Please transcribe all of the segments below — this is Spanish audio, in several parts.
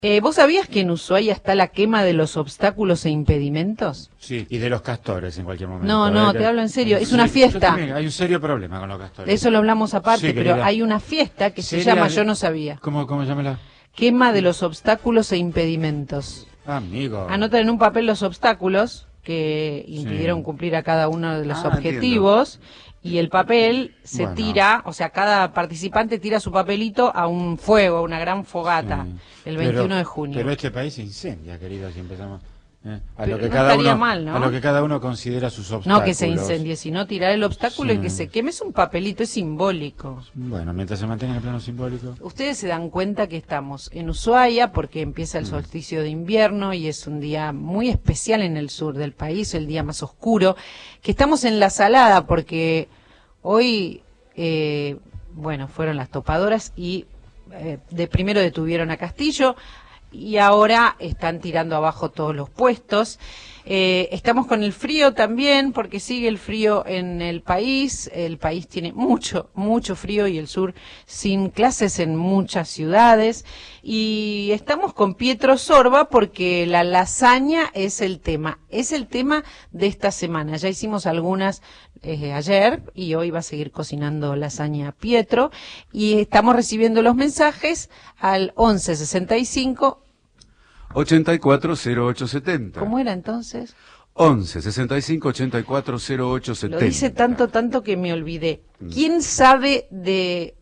¿Vos sabías que en Ushuaia está la quema de los obstáculos e impedimentos? Sí, y de los castores en cualquier momento. No, te hablo en serio, es una fiesta. También, hay un serio problema con los castores. De eso lo hablamos aparte, Sí, pero querida. hay una fiesta que se llama, yo no sabía, ¿Cómo llámela? quema de los obstáculos e impedimentos. Amigo. Anotan en un papel los obstáculos que impidieron Sí. cumplir a cada uno de los Ah, objetivos y el papel se Bueno. tira, o sea, cada participante tira su papelito a un fuego, a una gran fogata, Sí. el 21 de junio. Pero este país se incendia, querido, si empezamos. A Pero lo que no cada estaría uno, mal, ¿no? a lo que cada uno considera sus obstáculos. No que se incendie, sino tirar el obstáculo y Sí. que se queme. Es un papelito, es simbólico. Bueno, mientras se mantenga en el plano simbólico. Ustedes se dan cuenta que estamos en Ushuaia porque empieza el solsticio de invierno y es un día muy especial en el sur del país, el día más oscuro, que estamos en la Salada porque hoy, fueron las topadoras y de primero detuvieron a Castillo y ahora están tirando abajo todos los puestos. Estamos con el frío también, porque sigue el frío en el país tiene mucho frío y el sur sin clases en muchas ciudades, y estamos con Pietro Sorba porque la lasaña es el tema de esta semana. Ya hicimos algunas ayer y hoy va a seguir cocinando lasaña Pietro, y estamos recibiendo los mensajes al 1165. 840870. ¿Cómo era entonces? 11 65 84 0870. Lo dice tanto que me olvidé. ¿Quién sabe de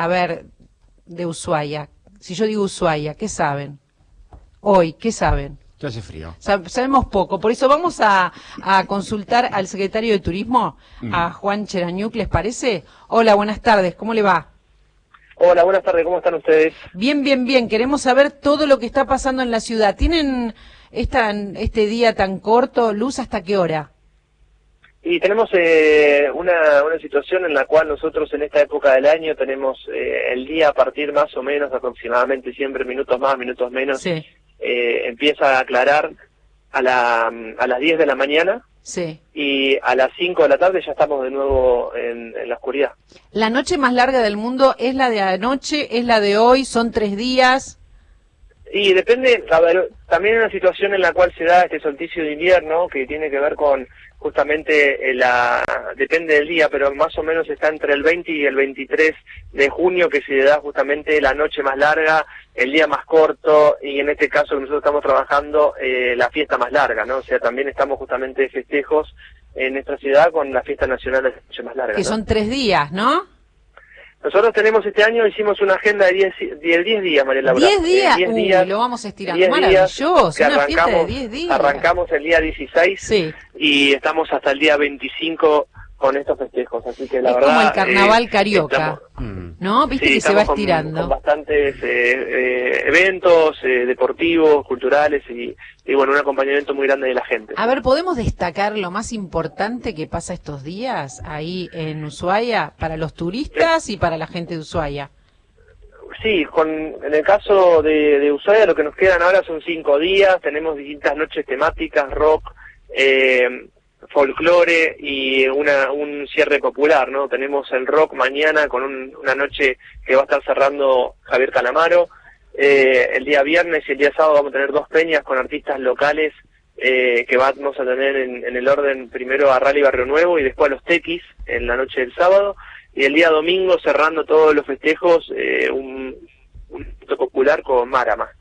Ushuaia? Si yo digo Ushuaia, ¿qué saben? Hoy, ¿qué saben? Ya hace frío. Sabemos poco, por eso vamos a consultar al secretario de Turismo, a Juan Cherañuc, ¿les parece? Hola, buenas tardes, ¿cómo le va? Hola, buenas tardes, ¿cómo están ustedes? Bien, queremos saber todo lo que está pasando en la ciudad. ¿Tienen este día tan corto, luz, hasta qué hora? Y tenemos una situación en la cual nosotros en esta época del año tenemos el día a partir más o menos aproximadamente siempre minutos más, minutos menos, Sí, empieza a aclarar a las 10 de la mañana sí. y a las 5 de la tarde ya estamos de nuevo en la oscuridad. ¿La noche más larga del mundo es la de anoche, es la de hoy, son 3 días? Y depende, a ver, también hay una situación en la cual se da este solsticio de invierno que tiene que ver con justamente depende del día, pero más o menos está entre el 20 y el 23 de junio que se da justamente la noche más larga, el día más corto, y en este caso que nosotros estamos trabajando la fiesta más larga, ¿no? O sea, también estamos justamente de festejos en nuestra ciudad con la fiesta nacional de la noche más larga, Que ¿no? son 3 días, ¿no? Nosotros tenemos este año, hicimos una agenda de 10 días, María Laura. 10 días, 10 uy, días, lo vamos estirando. 10 días Maravilloso, que una fiesta de 10 días. Arrancamos el día 16 Sí. y estamos hasta el día 25 con estos festejos, así que la Es verdad... como el carnaval carioca, estamos- ¿no? Viste sí, que se va estamos estirando. con bastantes eventos deportivos, culturales y bueno, un acompañamiento muy grande de la gente. A ver, ¿podemos destacar lo más importante que pasa estos días ahí en Ushuaia para los turistas y para la gente de Ushuaia? Sí, en el caso de Ushuaia lo que nos quedan ahora son 5 días, tenemos distintas noches temáticas, rock, folclore y un cierre popular, ¿no? Tenemos el rock mañana con una noche que va a estar cerrando Javier Calamaro, el día viernes y el día sábado vamos a tener 2 peñas con artistas locales que vamos a tener en el orden primero a Rally Barrio Nuevo y después a los Tequis en la noche del sábado, y el día domingo cerrando todos los festejos un acto popular con Marama.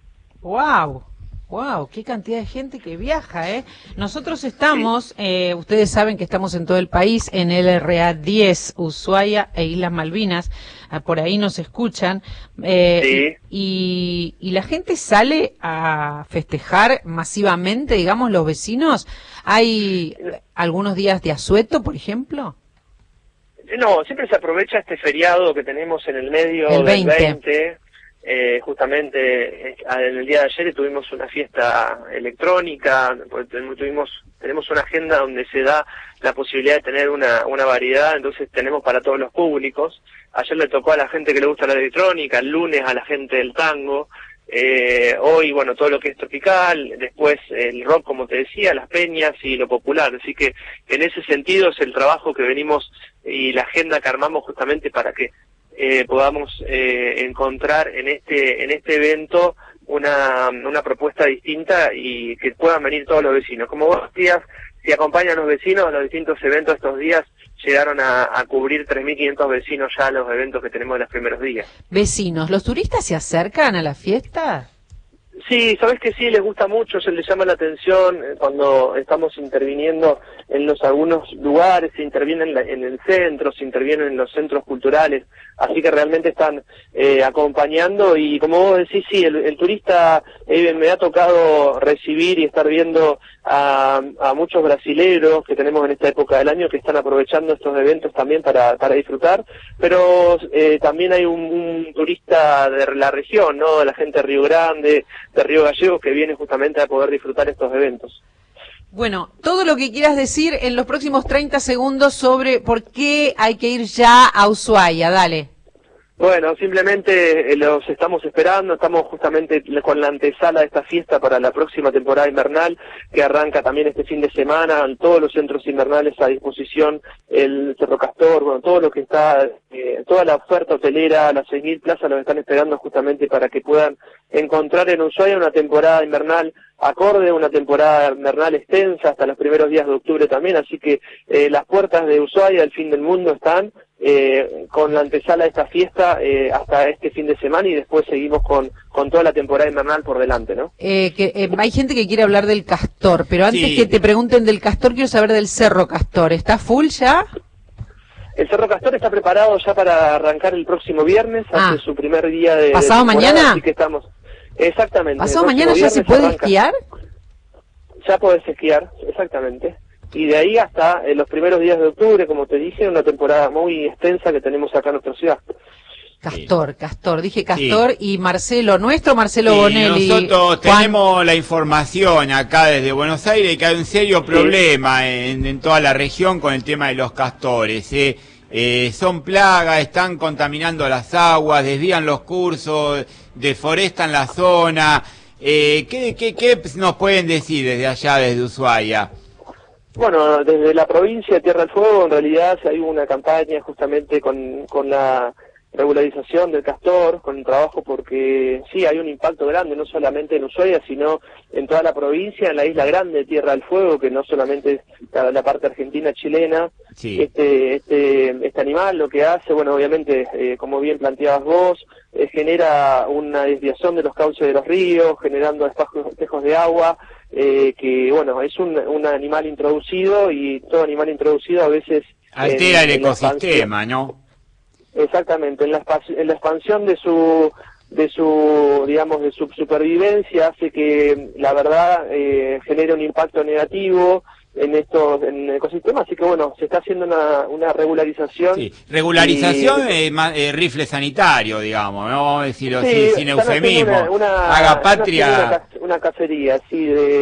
Wow, qué cantidad de gente que viaja, ¿eh? Nosotros estamos, ustedes saben que estamos en todo el país, en el LRA 10, Ushuaia e Islas Malvinas, por ahí nos escuchan, Sí. y la gente sale a festejar masivamente, digamos, los vecinos. ¿Hay algunos días de asueto, por ejemplo? No, siempre se aprovecha este feriado que tenemos en el medio El del 20. 20. Justamente en el día de ayer tuvimos una fiesta electrónica, pues tenemos una agenda donde se da la posibilidad de tener una variedad, entonces tenemos para todos los públicos. Ayer le tocó a la gente que le gusta la electrónica, el lunes a la gente del tango, hoy, bueno, todo lo que es tropical, después el rock, como te decía, las peñas y lo popular, así que en ese sentido es el trabajo que venimos y la agenda que armamos justamente para que podamos encontrar en este evento una propuesta distinta y que puedan venir todos los vecinos. Como vos decías, si acompañan los vecinos a los distintos eventos estos días, llegaron a cubrir 3.500 vecinos ya los eventos que tenemos en los primeros días. Vecinos, ¿los turistas se acercan a la fiesta? Sí, sabes que sí, les gusta mucho, se les llama la atención cuando estamos interviniendo en algunos lugares, se interviene en el centro, se interviene en los centros culturales, así que realmente están acompañando y como vos decís, sí, el turista, me ha tocado recibir y estar viendo a muchos brasileros que tenemos en esta época del año que están aprovechando estos eventos también para disfrutar, pero también hay un turista de la región, ¿no? La gente de Río Grande, de Río Gallegos, que viene justamente a poder disfrutar estos eventos. Bueno, todo lo que quieras decir en los próximos 30 segundos sobre por qué hay que ir ya a Ushuaia, dale. Bueno, simplemente los estamos esperando, estamos justamente con la antesala de esta fiesta para la próxima temporada invernal, que arranca también este fin de semana, en todos los centros invernales a disposición, el Cerro Castor, bueno, todo lo que está, toda la oferta hotelera, las 6.000 plazas los están esperando justamente para que puedan encontrar en Ushuaia una temporada invernal acorde, una temporada invernal extensa hasta los primeros días de octubre también, así que las puertas de Ushuaia, el fin del mundo, están con la antesala de esta fiesta hasta este fin de semana y después seguimos con toda la temporada invernal por delante, ¿no? Hay gente que quiere hablar del Castor, pero antes Sí. que te pregunten del Castor, quiero saber del Cerro Castor. ¿Está full ya? El Cerro Castor está preparado ya para arrancar el próximo viernes, hace su primer día de ¿Pasado temporada, mañana? así que estamos, exactamente. ¿Pasado el próximo mañana ya se viernes puede arranca. esquiar? Ya podés esquiar, exactamente. Y de ahí hasta los primeros días de octubre, como te dije, una temporada muy extensa que tenemos acá en nuestra ciudad. Castor, dije Castor y Marcelo, nuestro Marcelo Bonelli. Nosotros Juan, tenemos la información acá desde Buenos Aires que hay un serio problema en toda la región con el tema de los castores. Son plagas, están contaminando las aguas, desvían los cursos, deforestan la zona. ¿Qué nos pueden decir desde allá, desde Ushuaia? Bueno, desde la provincia de Tierra del Fuego, en realidad hay una campaña justamente con la regularización del castor, con el trabajo, porque sí, hay un impacto grande, no solamente en Ushuaia, sino en toda la provincia, en la isla grande de Tierra del Fuego, que no solamente es la parte argentina, chilena. Sí. Este animal lo que hace, bueno, obviamente, como bien planteabas vos, genera una desviación de los cauces de los ríos, generando espejos de agua, que, bueno, es un animal introducido y todo animal introducido a veces Altera el ecosistema, ¿no? Exactamente, en la expansión de su digamos, de su supervivencia hace que, la verdad, genere un impacto negativo en el ecosistema, así que bueno, se está haciendo una regularización. Sí, regularización, rifle sanitario, digamos, ¿no? Decirlo sí, sin están eufemismo. haciendo Haga patria. una cacería, sí,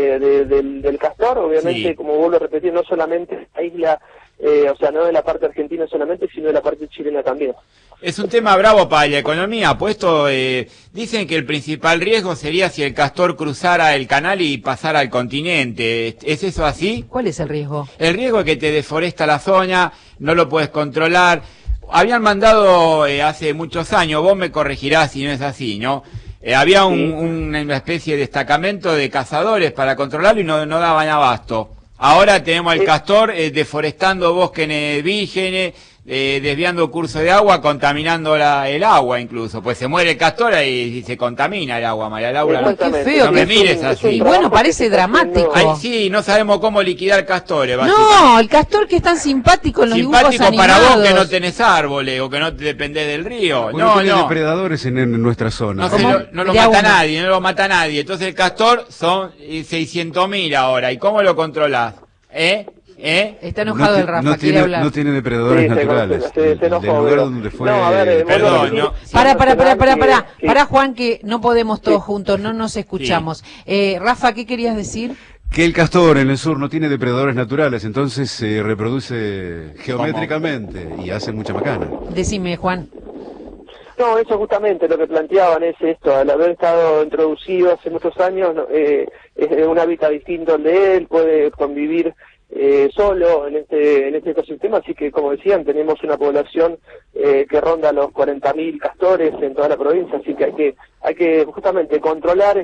del castor, obviamente, Sí. como vuelvo a repetir, no solamente la isla, o sea, no de la parte argentina solamente, sino de la parte chilena también. Es un tema bravo para la economía, puesto dicen que el principal riesgo sería si el castor cruzara el canal y pasara al continente. ¿Es eso así? ¿Cuál es el riesgo? El riesgo es que te deforesta la zona, no lo puedes controlar. Habían mandado hace muchos años, vos me corregirás si no es así, ¿no? Había una especie de destacamento de cazadores para controlarlo y no daban abasto. Ahora tenemos al castor deforestando bosques vírgenes, desviando curso de agua, contaminando el agua incluso, pues se muere el castor y se contamina el agua, María Laura. Qué Exactamente. feo, No me qué mires feo. así. Y bueno, parece dramático. Ay, sí, no sabemos cómo liquidar castores, básicamente. No, el castor que es tan simpático en los Simpático dibujos para animados. vos que no tenés árboles o que no te dependés del río. Bueno, No, tiene no. depredadores en nuestra zona. No lo De a mata uno. nadie, no lo mata nadie. Entonces el castor son 600.000 ahora. ¿Y cómo lo controlás? Está enojado el Rafa, no quiere tiene, hablar. no tiene depredadores Sí, naturales. se enojó, Del lugar pero- donde fue. No, a ver, Perdón, bueno, no. Para Juan, que no podemos todos juntos, no nos escuchamos. Rafa, ¿qué querías decir? Que el castor en el sur no tiene depredadores naturales, entonces se reproduce geométricamente y hace mucha macana. Decime, Juan. No, eso justamente lo que planteaban es esto, al haber estado introducido hace muchos años, es un hábitat distinto al de él, puede convivir solo en este ecosistema, así que como decían, tenemos una población que ronda los 40.000 castores en toda la provincia, así que hay que justamente controlar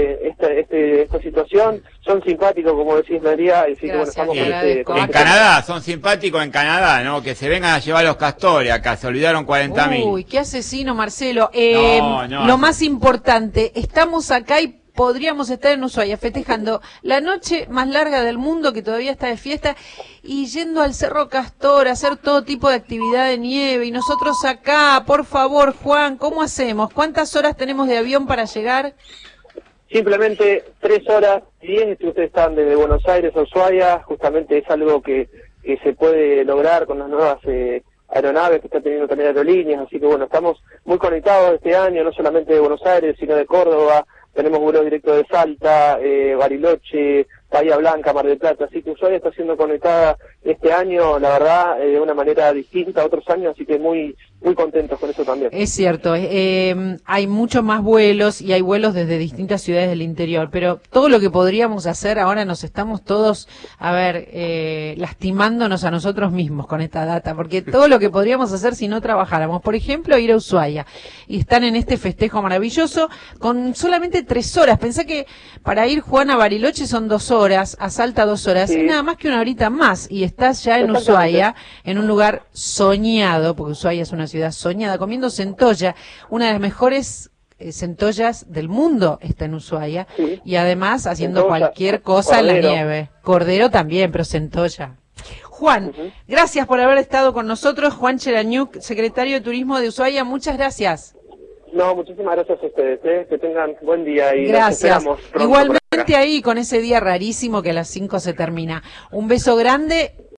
esta situación. Son simpáticos, como decís, María, así que bueno, estamos en Canadá, son simpáticos en Canadá, ¿no? Que se vengan a llevar los castores acá, se olvidaron 40.000. Uy, qué asesino, Marcelo. No. Lo más importante, estamos acá y podríamos estar en Ushuaia festejando la noche más larga del mundo, que todavía está de fiesta, y yendo al Cerro Castor a hacer todo tipo de actividad de nieve, y nosotros acá, por favor, Juan, ¿cómo hacemos? ¿Cuántas horas tenemos de avión para llegar? Simplemente 3 horas 10, si ustedes están desde Buenos Aires a Ushuaia, justamente es algo que se puede lograr con las nuevas aeronaves que está teniendo también Aerolíneas, así que bueno, estamos muy conectados este año, no solamente de Buenos Aires, sino de Córdoba. Tenemos vuelo directo de Salta, Bariloche, Bahía Blanca, Mar del Plata, así que Ushuaia está siendo conectada este año, la verdad, de una manera distinta a otros años, así que muy contentos con eso también. Es cierto, hay muchos más vuelos y hay vuelos desde distintas ciudades del interior, pero todo lo que podríamos hacer, ahora nos estamos todos, lastimándonos a nosotros mismos con esta data, porque todo lo que podríamos hacer si no trabajáramos, por ejemplo, ir a Ushuaia, y están en este festejo maravilloso con solamente 3 horas. Pensá que para ir, Juan, a Bariloche son 2 horas, a Salta 2 horas, sí. Nada más que una horita más, y estás ya en Ushuaia, en un lugar soñado, porque Ushuaia es una ciudad soñada, comiendo centolla, una de las mejores centollas del mundo está en Ushuaia, sí. Y además haciendo centolla, cualquier cosa en la nieve. Cordero también, pero centolla. Juan, gracias por haber estado con nosotros. Juan Cherañuk, secretario de Turismo de Ushuaia, muchas gracias. No, muchísimas gracias a ustedes, que tengan buen día y gracias. Igualmente ahí con ese día rarísimo que a las 5 se termina. Un beso grande.